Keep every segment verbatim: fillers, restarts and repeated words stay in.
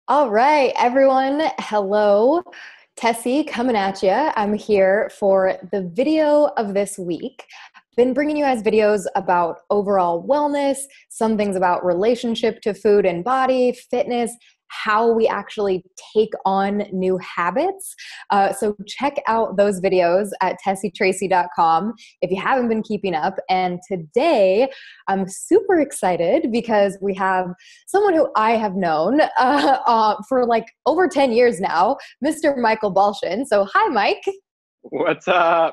All right, everyone. Hello. Tessie coming at you. I'm here for the video of this week. Been bringing you guys videos about overall wellness, some things about relationship to food and body, fitness, how we actually take on new habits. Uh, so check out those videos at tessie tracy dot com if you haven't been keeping up. And today I'm super excited because we have someone who I have known uh, uh, for like over ten years now, Mister Michael Balshin. So hi, Mike. What's up?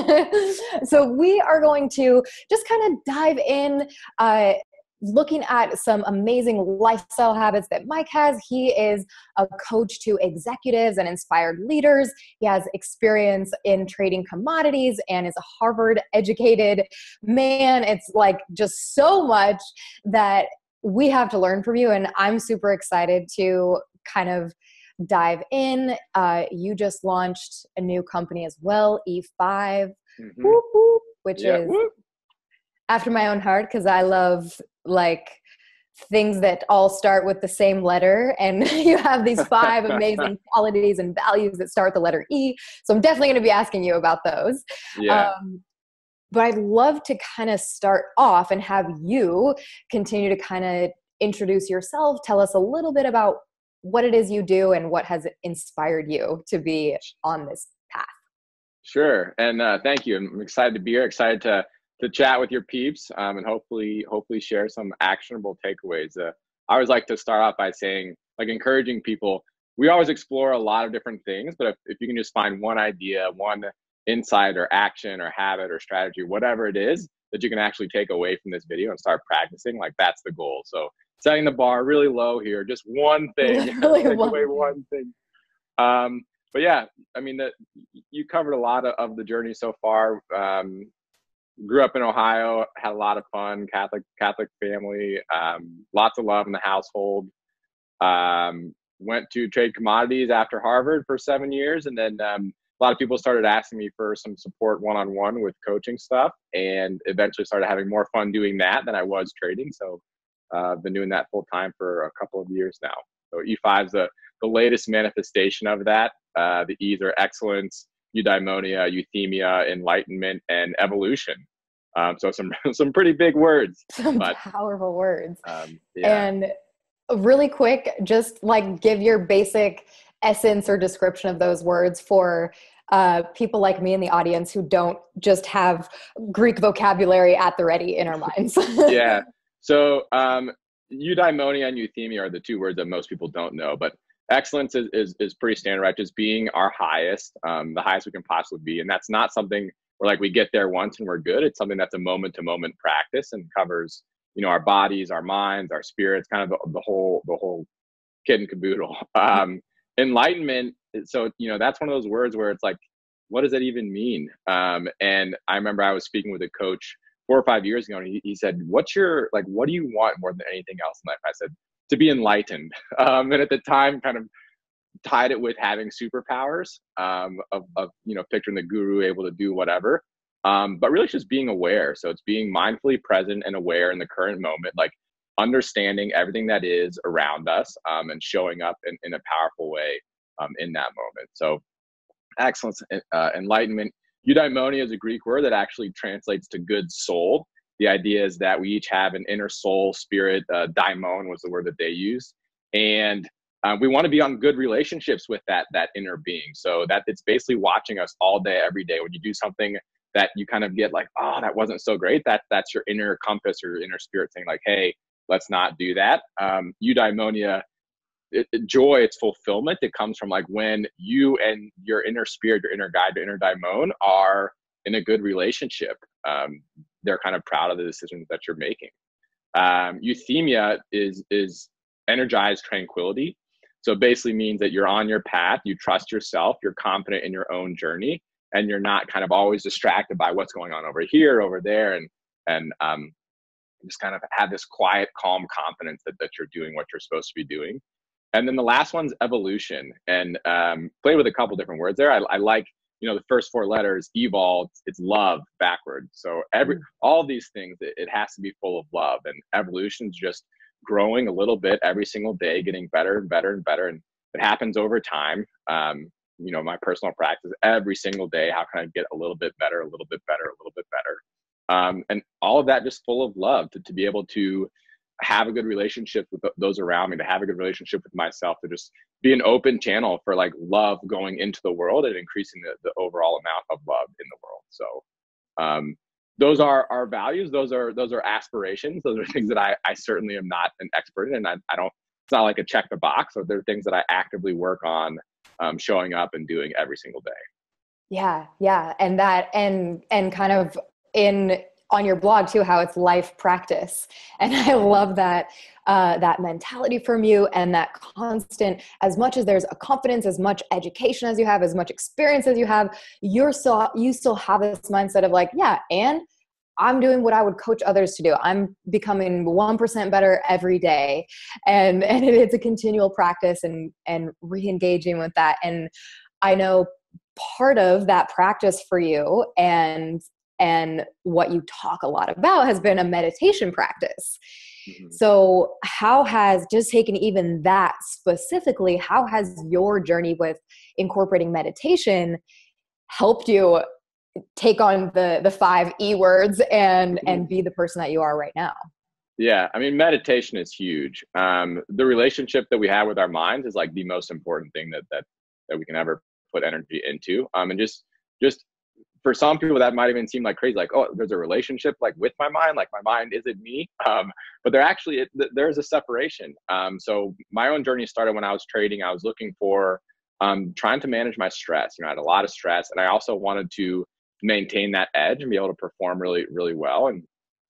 So we are going to just kind of dive in, uh, looking at some amazing lifestyle habits that Mike has. He is a coach to executives and inspired leaders. He has experience in trading commodities and is a Harvard educated man. It's like just so much that we have to learn from you. And I'm super excited to kind of dive in. Uh, you just launched a new company as well, E five, Mm-hmm. whoop, whoop, which Yeah, is whoop. after my own heart because I love like things that all start with the same letter, and you have these five amazing qualities and values that start with the letter E. So I'm definitely going to be asking you about those. Yeah, Um, but I'd love to kind of start off and have you continue to kind of introduce yourself, tell us a little bit about what it is you do and what has inspired you to be on this path. sure. And uh, thank you. I'm excited to be here. Excited to to chat with your peeps, um, and hopefully hopefully share some actionable takeaways. Uh, I always like to start off by saying, like, encouraging people. We always explore a lot of different things, but if, if you can just find one idea, one insight or action or habit or strategy, whatever it is that you can actually take away from this video and start practicing, like that's the goal. So setting the bar really low here, just one thing, Literally take one away thing. one thing. Um, but yeah, I mean, that you covered a lot of, of the journey so far. Um, grew up in Ohio, had a lot of fun, Catholic Catholic family, um, lots of love in the household. Um, went to trade commodities after Harvard for seven years, and then um, a lot of people started asking me for some support one-on-one with coaching stuff, and eventually started having more fun doing that than I was trading. So uh, I've been doing that full time for a couple of years now. So E five is the, the latest manifestation of that. Uh, the E's are excellence, eudaimonia, euthymia, enlightenment, and evolution. Um, so some some pretty big words, Some but powerful words. um, yeah, And really quick, just like give your basic essence or description of those words for uh, people like me in the audience who don't just have Greek vocabulary at the ready in our minds. yeah. So um, eudaimonia and euthymia are the two words that most people don't know, but excellence is, is, is pretty standard, right? Just being our highest, um, the highest we can possibly be. And that's not something where like we get there once and we're good. It's something that's a moment to moment practice and covers, you know, our bodies, our minds, our spirits, kind of the, the whole, the whole kit and caboodle. Um, enlightenment. So, you know, that's one of those words where it's like, what does that even mean? Um, and I remember I was speaking with a coach four or five years ago, and he, he said, what's your, like, what do you want more than anything else in life? I said, to be enlightened. Um, and at the time kind of tied it with having superpowers, um, of, of, you know, picturing the guru able to do whatever. Um, but really it's just being aware. So it's being mindfully present and aware in the current moment, like understanding everything that is around us, um, and showing up in, in a powerful way, um, in that moment. So excellence, uh, enlightenment. Eudaimonia is a Greek word that actually translates to good soul. The idea is that we each have an inner soul, spirit. Uh, daimon was the word that they used, and uh, we want to be on good relationships with that that inner being. So that it's basically watching us all day, every day. When you do something that you kind of get like, oh, that wasn't so great. That that's your inner compass or your inner spirit saying like, hey, let's not do that. Um, eudaimonia. It, it, joy, it's fulfillment. It comes from like when you and your inner spirit, your inner guide, your inner daimon are in a good relationship. Um, they're kind of proud of the decisions that you're making. Um, euthymia is is energized tranquility. So it basically means that you're on your path, you trust yourself, you're confident in your own journey, and you're not kind of always distracted by what's going on over here, over there, and and um, just kind of have this quiet, calm confidence that, that you're doing what you're supposed to be doing. And then the last one's evolution, and um, play with a couple different words there. I, I like, you know, the first four letters, evol, it's love backwards. So every, all these things, it, it has to be full of love, and evolution is just growing a little bit every single day, getting better and better and better. And it happens over time. Um, you know, my personal practice every single day, how can I get a little bit better, a little bit better, a little bit better? Um, and all of that just full of love to, to be able to have a good relationship with those around me, to have a good relationship with myself, to just be an open channel for like love going into the world and increasing the, the overall amount of love in the world. So um, those are our values. Those are, those are aspirations. Those are things that I, I certainly am not an expert in. And I, I don't, it's not like a check the box. So they're things that I actively work on um, showing up and doing every single day. Yeah. Yeah. And that, and, and kind of in, on your blog too, how it's life practice. And I love that, uh, that mentality from you, and that constant, as much as there's a confidence, as much education as you have, as much experience as you have, you're still, you still have this mindset of like, yeah, and I'm doing what I would coach others to do. I'm becoming one percent better every day. And, and it's a continual practice, and, and re-engaging with that. And I know part of that practice for you, and and what you talk a lot about, has been a meditation practice. Mm-hmm. So how has, just taken even that specifically, how has your journey with incorporating meditation helped you take on the the five E words and mm-hmm. and be the person that you are right now? Yeah, I mean, meditation is huge. Um, the relationship that we have with our minds is like the most important thing that that that we can ever put energy into. Um, and just just for some people that might even seem like crazy, like, oh, there's a relationship like with my mind, like my mind isn't me. Um, but there actually, it, there's a separation. Um, so my own journey started when I was trading. I was looking for, um, trying to manage my stress. You know, I had a lot of stress, and I also wanted to maintain that edge and be able to perform really, really well. And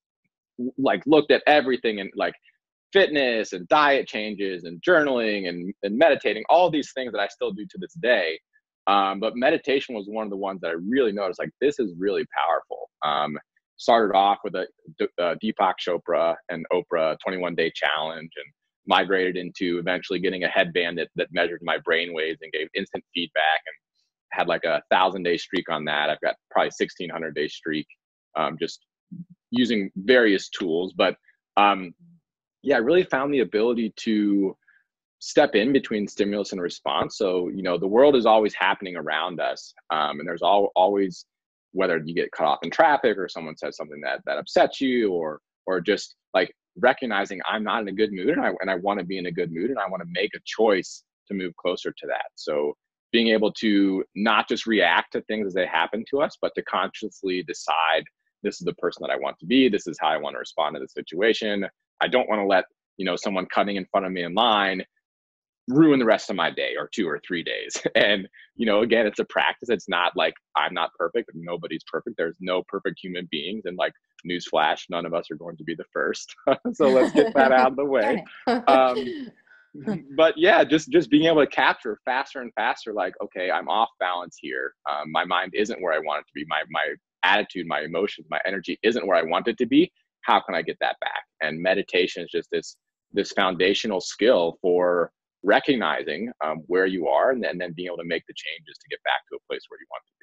like looked at everything, and like fitness and diet changes and journaling and, and meditating, all these things that I still do to this day. Um, but meditation was one of the ones that I really noticed, like, this is really powerful. Um, started off with a, a Deepak Chopra and Oprah twenty-one day challenge, and migrated into eventually getting a headband that, that measured my brain waves and gave instant feedback, and had like a thousand day streak on that. I've got probably sixteen hundred day streak, um, just using various tools. But um, yeah, I really found the ability to step in between stimulus and response. So, you know, the world is always happening around us. Um, and there's all, always, whether you get cut off in traffic, or someone says something that, that upsets you, or, or just like recognizing I'm not in a good mood, and I, and I want to be in a good mood, and I want to make a choice to move closer to that. So being able to not just react to things as they happen to us, but to consciously decide, this is the person that I want to be. This is how I want to respond to the situation. I don't want to let, you know, someone cutting in front of me in line ruin the rest of my day or two or three days. And, you know, again, it's a practice. It's not like I'm not perfect. Nobody's perfect. There's no perfect human beings. And like, newsflash, none of us are going to be the first. So let's get that out of the way. Um, but yeah, just, just being able to capture faster and faster, like, okay, I'm off balance here. Um, my mind isn't where I want it to be. My, my attitude, my emotions, my energy isn't where I want it to be. How can I get that back? And meditation is just this, this foundational skill for recognizing um, where you are, and then, and then being able to make the changes to get back to a place where you want to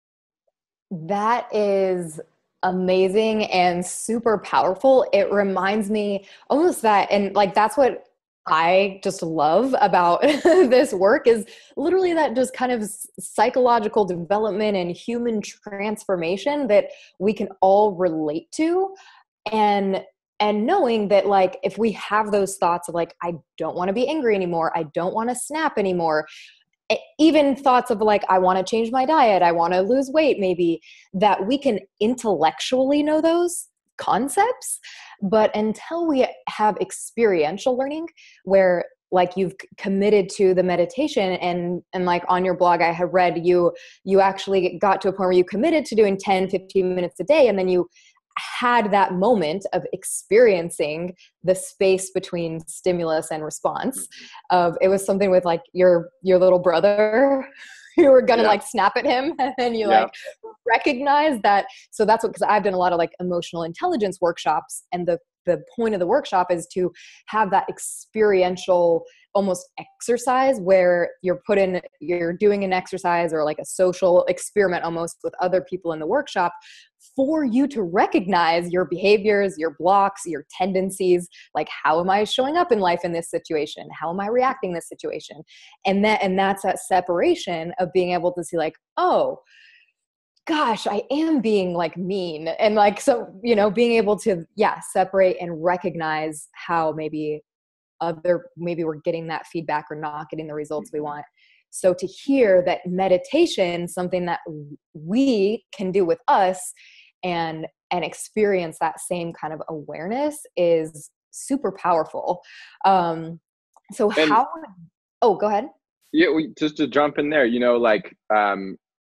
be. That is amazing and super powerful. It reminds me almost that, and like, that's what I just love about this work, is literally that just kind of psychological development and human transformation that we can all relate to. And And knowing that, like, if we have those thoughts of like, I don't want to be angry anymore, I don't want to snap anymore, even thoughts of like, I want to change my diet, I want to lose weight, maybe, that we can intellectually know those concepts. But until we have experiential learning, where like you've committed to the meditation, and, and like on your blog, I have read you, you actually got to a point where you committed to doing ten, fifteen minutes a day. And then you had that moment of experiencing the space between stimulus and response. Of it was something with like your your little brother, you were gonna yeah. like snap at him, and then you yeah. like recognize that. So that's what, because I've done a lot of like emotional intelligence workshops, and the the point of the workshop is to have that experiential almost exercise where you're put in, you're doing an exercise or like a social experiment almost with other people in the workshop for you to recognize your behaviors, your blocks, your tendencies, like how am I showing up in life in this situation? How am I reacting in this situation? And that, and that's that separation of being able to see like, oh, gosh, I am being like mean. And like, so, you know, being able to, yeah, separate and recognize how maybe other, maybe we're getting that feedback or not getting the results we want. So to hear that meditation, something that we can do with us and, and experience that same kind of awareness is super powerful. Um, so and, how, oh, go ahead. Yeah, we, just to jump in there, you know, like, um,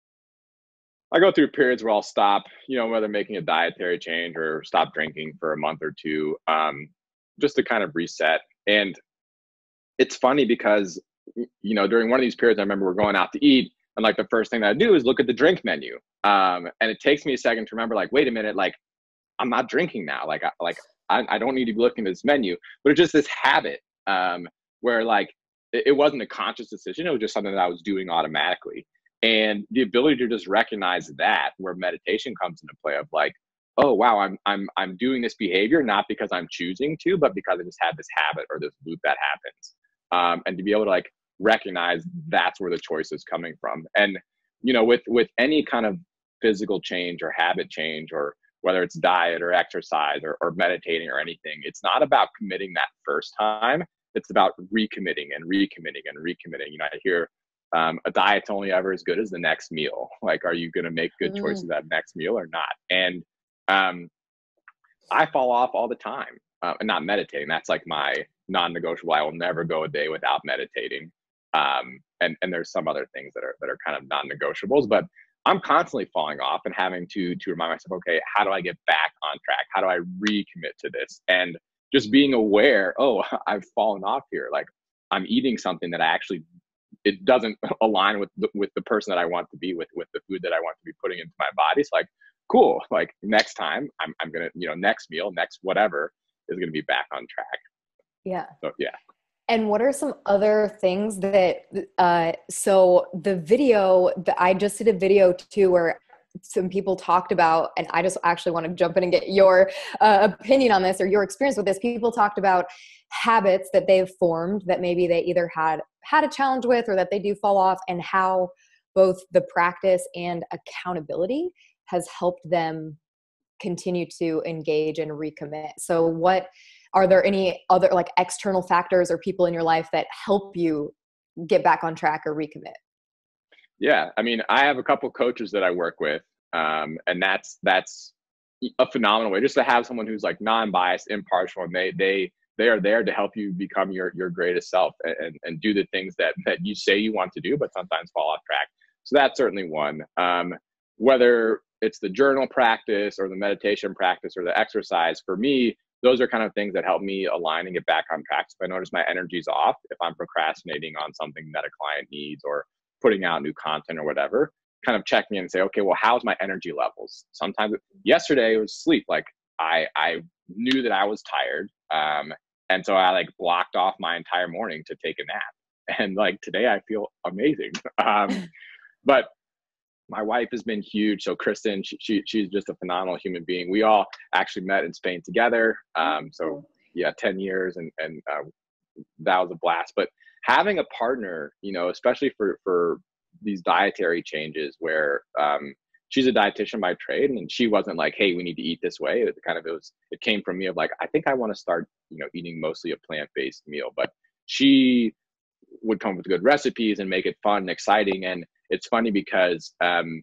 I go through periods where I'll stop, you know, whether making a dietary change or stop drinking for a month or two, um, just to kind of reset. And it's funny because, you know, during one of these periods, I remember we're going out to eat, and like the first thing that I do is look at the drink menu. Um, and it takes me a second to remember, like, wait a minute, like, I'm not drinking now. Like, I, like I, I don't need to be looking at this menu, but it's just this habit um, where like, it, it wasn't a conscious decision. It was just something that I was doing automatically. And the ability to just recognize that, where meditation comes into play of like, oh wow, I'm I'm I'm doing this behavior not because I'm choosing to, but because I just have this habit or this loop that happens. Um, and to be able to like recognize that's where the choice is coming from. And you know, with with any kind of physical change or habit change, or whether it's diet or exercise or, or meditating or anything, it's not about committing that first time. It's about recommitting and recommitting and recommitting. You know, I hear Um, a diet's only ever as good as the next meal. Like, are you going to make good choices mm. that next meal or not? And um, I fall off all the time uh, and not meditating. That's like my non-negotiable. I will never go a day without meditating. Um, and, and there's some other things that are, that are kind of non-negotiables, but I'm constantly falling off and having to, to remind myself, okay, how do I get back on track? How do I recommit to this? And just being aware, oh, I've fallen off here. Like, I'm eating something that I actually it doesn't align with the, with the person that I want to be with, with the food that I want to be putting into my body. It's like, cool. Like next time I'm, I'm going to, you know, next meal, next, whatever is going to be back on track. Yeah. So, yeah. And what are some other things that, uh, so the video that I just did a video too, where some people talked about, and I just actually want to jump in and get your uh, opinion on this or your experience with this. People talked about habits that they've formed that maybe they either had had a challenge with or that they do fall off, and how both the practice and accountability has helped them continue to engage and recommit. So what are there any other like external factors or people in your life that help you get back on track or recommit? Yeah. I mean, I have a couple coaches that I work with, um, and that's, that's a phenomenal way just to have someone who's like non-biased, impartial, and they, they, they are there to help you become your, your greatest self and, and do the things that, that you say you want to do, but sometimes fall off track. So that's certainly one. Um, whether it's the journal practice or the meditation practice or the exercise, for me, those are kind of things that help me align and get back on track. So if I notice my energy's off, if I'm procrastinating on something that a client needs or putting out new content or whatever, kind of check me in and say, okay, well, how's my energy levels? Sometimes yesterday it was sleep. Like I, I knew that I was tired. Um, and so I like blocked off my entire morning to take a nap. And like today I feel amazing. Um, but my wife has been huge. So Kristen, she, she she's just a phenomenal human being. We all actually met in Spain together. Um, so yeah, ten years, and and uh, that was a blast. But having a partner, you know, especially for for these dietary changes, where um, she's a dietitian by trade, and she wasn't like, hey, we need to eat this way. It kind of it was it came from me of like, I think I want to start, you know, eating mostly a plant-based meal. But she would come with good recipes and make it fun and exciting. And it's funny because um,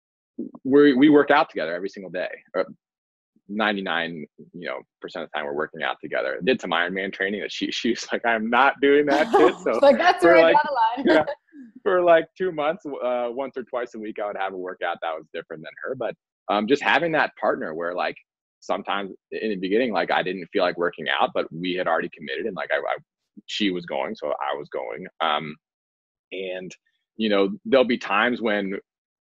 we we work out together every single day. ninety-nine, you know, percent of the time we're working out together. I did some Ironman training that she she's like, I'm not doing that, kid. So like that's where I got a line. Yeah, for like two months, uh, once or twice a week, I would have a workout that was different than her. But um, just having that partner where like sometimes in the beginning, like I didn't feel like working out, but we had already committed, and like I, I she was going, so I was going. Um, and you know, there'll be times when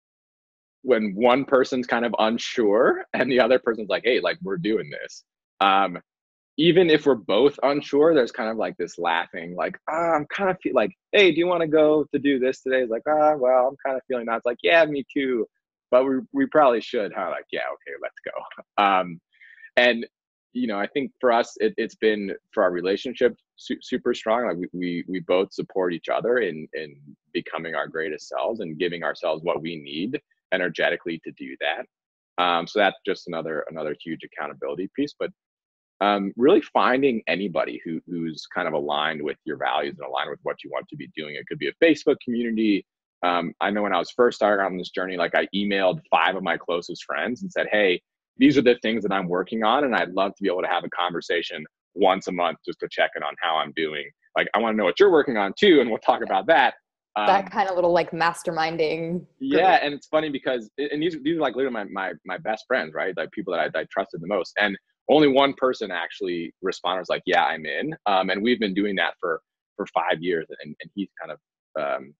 when one person's kind of unsure and the other person's like, hey, like we're doing this. Um, even if we're both unsure, there's kind of like this laughing, like, ah, I'm kind of feel like, hey, do you want to go to do this today? It's like, ah, well, I'm kind of feeling that. It's like, yeah, me too. But we we probably should. Huh? Like, yeah, okay, let's go. Um, and you know, I think for us, it, it's been for our relationship su- super strong. Like we, we we both support each other in in becoming our greatest selves and giving ourselves what we need energetically to do that. Um, so that's just another another huge accountability piece. But um, really finding anybody who who's kind of aligned with your values and aligned with what you want to be doing. It could be a Facebook community. Um, I know when I was first starting on this journey, like I emailed five of my closest friends and said, hey, these are the things that I'm working on, and I'd love to be able to have a conversation once a month just to check in on how I'm doing. Like, I want to know what you're working on too, and we'll talk about that. Um, that kind of little like masterminding group. Yeah, and it's funny because, and these these are like literally my my my best friends, right? Like people that I, I trusted the most, and only one person actually responded was like, "Yeah, I'm in." Um, and we've been doing that for for five years, and and he's kind of um,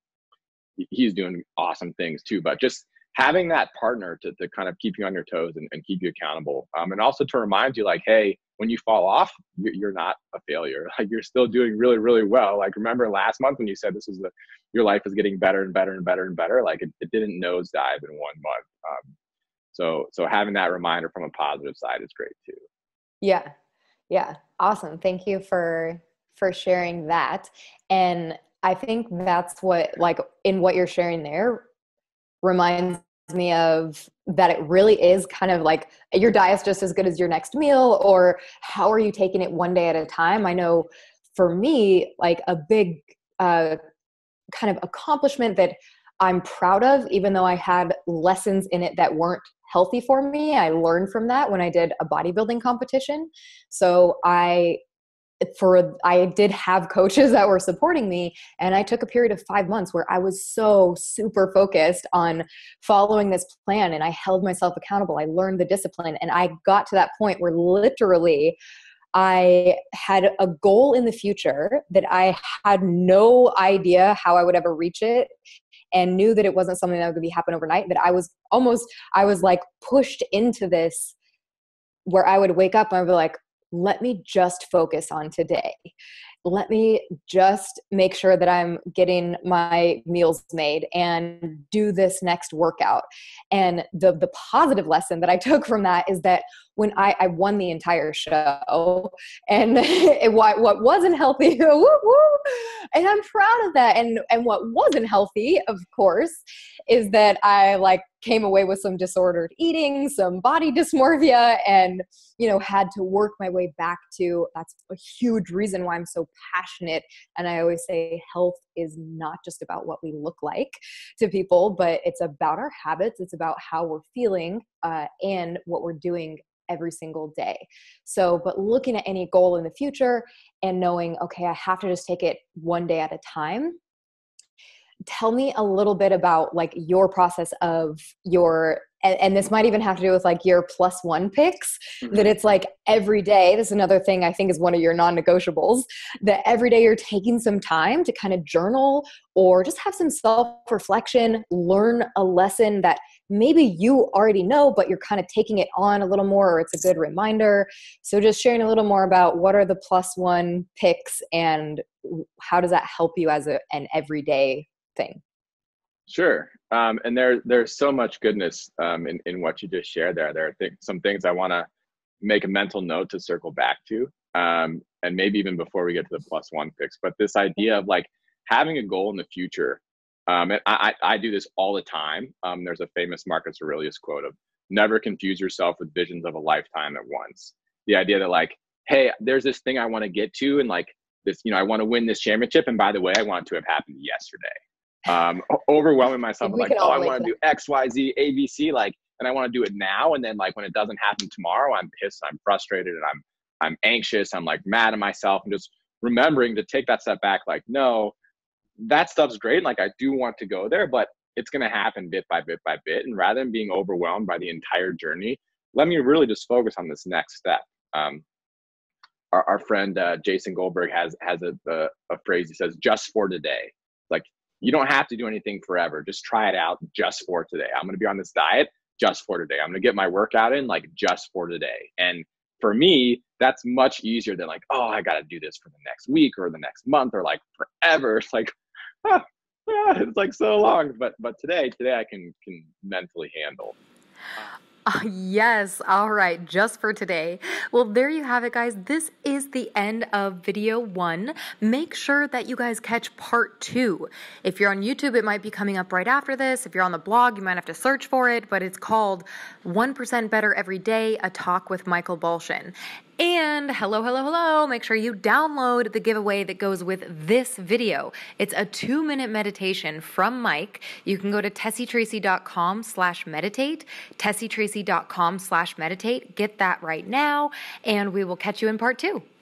he's doing awesome things too. But just having that partner to, to kind of keep you on your toes and, and keep you accountable. Um, and also to remind you like, hey, when you fall off, you're, you're not a failure. Like you're still doing really, really well. Like remember last month when you said this is the, your life is getting better and better and better and better. Like it, it didn't nosedive in one month. Um, so, so having that reminder from a positive side is great too. Yeah. Yeah. Awesome. Thank you for, for sharing that. And I think that's what, like in what you're sharing there, reminds me of that it really is kind of like your diet's just as good as your next meal, or how are you taking it one day at a time? I know for me, like a big uh, kind of accomplishment that I'm proud of, even though I had lessons in it that weren't healthy for me, I learned from that when I did a bodybuilding competition. So I for I did have coaches that were supporting me, and I took a period of five months where I was so super focused on following this plan, and I held myself accountable. I learned the discipline, and I got to that point where literally I had a goal in the future that I had no idea how I would ever reach it, and knew that it wasn't something that would be happen overnight, that I was almost, I was like pushed into this where I would wake up and I would be like, let me just focus on today. Let me just make sure that I'm getting my meals made and do this next workout. And the the positive lesson that I took from that is that when I, I won the entire show, and it, what, what wasn't healthy, woo, woo, and I'm proud of that. And, and what wasn't healthy, of course, is that I like came away with some disordered eating, some body dysmorphia, and, you know, had to work my way back to, that's a huge reason why I'm so passionate. And I always say health is not just about what we look like to people, but it's about our habits. It's about how we're feeling uh, and what we're doing every single day. So, but looking at any goal in the future and knowing, okay, I have to just take it one day at a time. Tell me a little bit about like your process of your, and, and this might even have to do with like your plus one picks, mm-hmm. that it's like every day, this is another thing I think is one of your non-negotiables, that every day you're taking some time to kind of journal or just have some self-reflection, learn a lesson that maybe you already know, but you're kind of taking it on a little more, or it's a good reminder. So just sharing a little more about what are the plus one picks and how does that help you as a, an everyday thing? Sure. Um, and there, there's so much goodness um, in, in what you just shared there. There are th- some things I want to make a mental note to circle back to. Um, and maybe even before we get to the plus one picks, but this idea of like having a goal in the future. Um, and I, I do this all the time. Um, there's a famous Marcus Aurelius quote of never confuse yourself with visions of a lifetime at once. The idea that like, hey, there's this thing I want to get to, and like this, you know, I want to win this championship. And by the way, I want it to have happened yesterday. Um, overwhelming myself with like, oh, I want to do X, Y, Z, A, B, C, like, and I want to do it now. And then like, when it doesn't happen tomorrow, I'm pissed, I'm frustrated, and I'm, I'm anxious. I'm like mad at myself, and just remembering to take that step back. Like, no, that stuff's great. Like, I do want to go there, but it's going to happen bit by bit by bit. And rather than being overwhelmed by the entire journey, let me really just focus on this next step. Um, our, our friend, uh, Jason Goldberg has, has a, a, a phrase. He says, just for today. Like, you don't have to do anything forever. Just try it out just for today. I'm going to be on this diet just for today. I'm going to get my workout in like just for today. And for me, that's much easier than like, oh, I got to do this for the next week or the next month or like forever. It's like, ah, ah, it's like so long. But but today, today I can can mentally handle. Uh, yes, all right, just for today. Well, there you have it, guys. This is the end of video one. Make sure that you guys catch part two. If you're on YouTube, it might be coming up right after this. If you're on the blog, you might have to search for it, but it's called one percent Better Every Day, A Talk with Michael Balshin. And hello, hello, hello, make sure you download the giveaway that goes with this video. It's a two minute meditation from Mike. You can go to tessietracy.com slash meditate, tessietracy.com slash meditate. Get that right now, and we will catch you in part two.